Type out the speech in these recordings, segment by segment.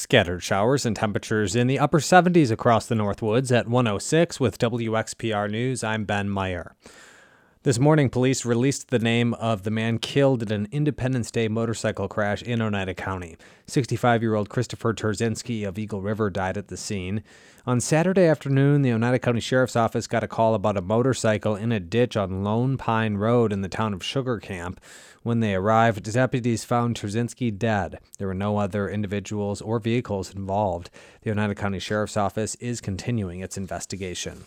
Scattered showers and temperatures in the upper 70s across the Northwoods at 106 with WXPR News. I'm Ben Meyer. This morning, police released the name of the man killed in an Independence Day motorcycle crash in Oneida County. 65-year-old Christopher Terzinski of Eagle River died at the scene. On Saturday afternoon, the Oneida County Sheriff's Office got a call about a motorcycle in a ditch on Lone Pine Road in the town of Sugar Camp. When they arrived, deputies found Terzinski dead. There were no other individuals or vehicles involved. The Oneida County Sheriff's Office is continuing its investigation.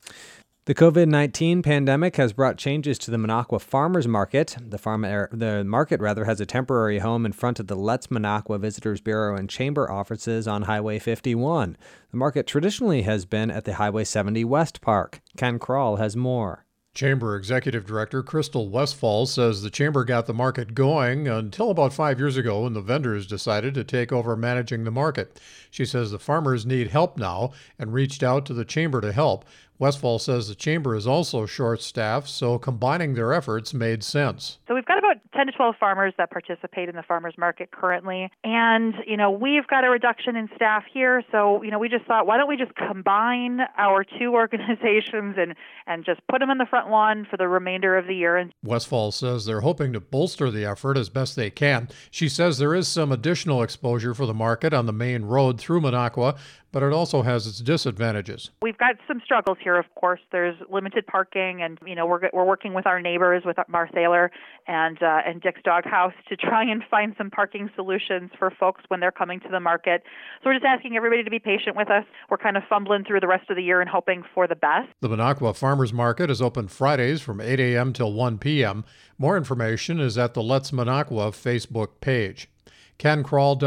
The COVID-19 pandemic has brought changes to the Minocqua Farmers Market. The market has a temporary home in front of the Let's Minocqua Visitors Bureau and Chamber offices on Highway 51. The market traditionally has been at the Highway 70 West Park. Ken Kroll has more. Chamber Executive Director Crystal Westfall says the Chamber got the market going until about 5 years ago when the vendors decided to take over managing the market. She says the farmers need help now and reached out to the Chamber to help. Westfall says the Chamber is also short-staffed, so combining their efforts made sense. So we've got about 10 to 12 farmers that participate in the farmers market currently. And, we've got a reduction in staff here. So, we just thought, why don't we just combine our two organizations and just put them in the front lawn for the remainder of the year. Westfall says they're hoping to bolster the effort as best they can. She says there is some additional exposure for the market on the main road through Minocqua, but it also has its disadvantages. We've got some struggles here, of course. There's limited parking, and we're working with our neighbors, with Marthaler and Dick's Dog House, to try and find some parking solutions for folks when they're coming to the market. So we're just asking everybody to be patient with us. We're kind of fumbling through the rest of the year and hoping for the best. The Minocqua Farmers Market is open Fridays from 8 a.m. till 1 p.m. More information is at the Let's Minocqua Facebook page. Ken Kroll,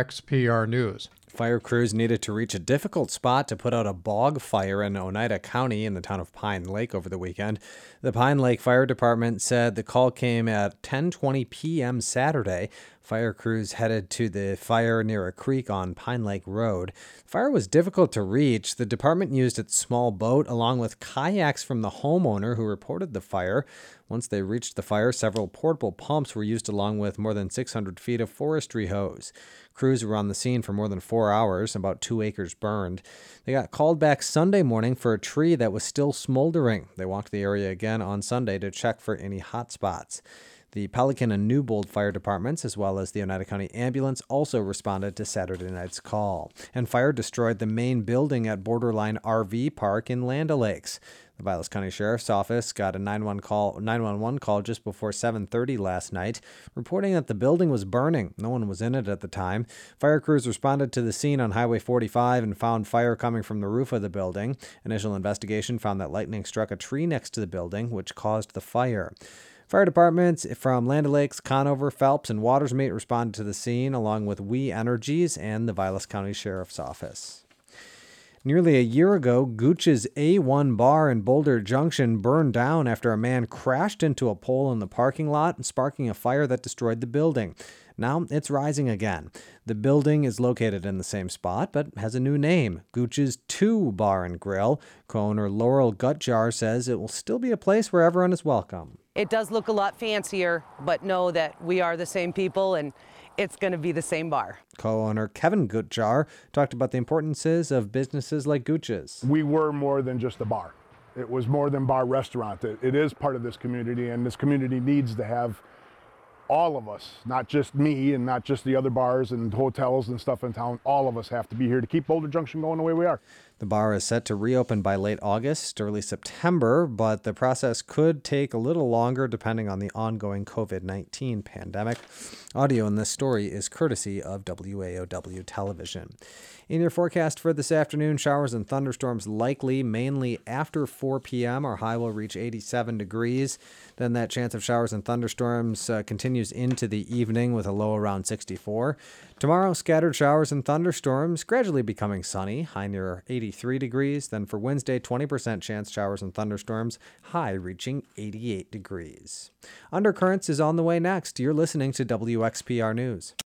WXPR News. Fire crews needed to reach a difficult spot to put out a bog fire in Oneida County in the town of Pine Lake over the weekend. The Pine Lake Fire Department said the call came at 10:20 p.m. Saturday. Fire crews headed to the fire near a creek on Pine Lake Road. The fire was difficult to reach. The department used its small boat along with kayaks from the homeowner who reported the fire. Once they reached the fire, several portable pumps were used along with more than 600 feet of forestry hose. Crews were on the scene for more than 4 hours, about 2 acres burned. They got called back Sunday morning for a tree that was still smoldering. They walked the area again on Sunday to check for any hot spots. The Pelican and Newbold fire departments, as well as the Oneida County Ambulance, also responded to Saturday night's call. And fire destroyed the main building at Borderline RV Park in Land O'Lakes. The Vilas County Sheriff's Office got a 911 call just before 7:30 last night, reporting that the building was burning. No one was in it at the time. Fire crews responded to the scene on Highway 45 and found fire coming from the roof of the building. Initial investigation found that lightning struck a tree next to the building, which caused the fire. Fire departments from Land O'Lakes, Conover, Phelps, and Watersmeet responded to the scene, along with We Energies and the Vilas County Sheriff's Office. Nearly a year ago, Gooch's A1 bar in Boulder Junction burned down after a man crashed into a pole in the parking lot, sparking a fire that destroyed the building. Now it's rising again. The building is located in the same spot, but has a new name, Gooch's 2 Bar and Grill. Co-owner Laurel Gutjar says it will still be a place where everyone is welcome. It does look a lot fancier, but know that we are the same people and it's going to be the same bar. Co-owner Kevin Gutjar talked about the importances of businesses like Gooch's. We were more than just a bar. It was more than bar restaurant. It is part of this community, and this community needs to have all of us, not just me and not just the other bars and hotels and stuff in town. All of us have to be here to keep Boulder Junction going the way we are. The bar is set to reopen by late August, early September, but the process could take a little longer depending on the ongoing COVID-19 pandemic. Audio in this story is courtesy of WAOW Television. In your forecast for this afternoon, showers and thunderstorms likely mainly after 4 p.m. Our high will reach 87 degrees. Then that chance of showers and thunderstorms continues into the evening with a low around 64. Tomorrow, scattered showers and thunderstorms, gradually becoming sunny, high near 83 degrees. Then for Wednesday, 20% chance showers and thunderstorms, high reaching 88 degrees. Undercurrents is on the way next. You're listening to WXPR News.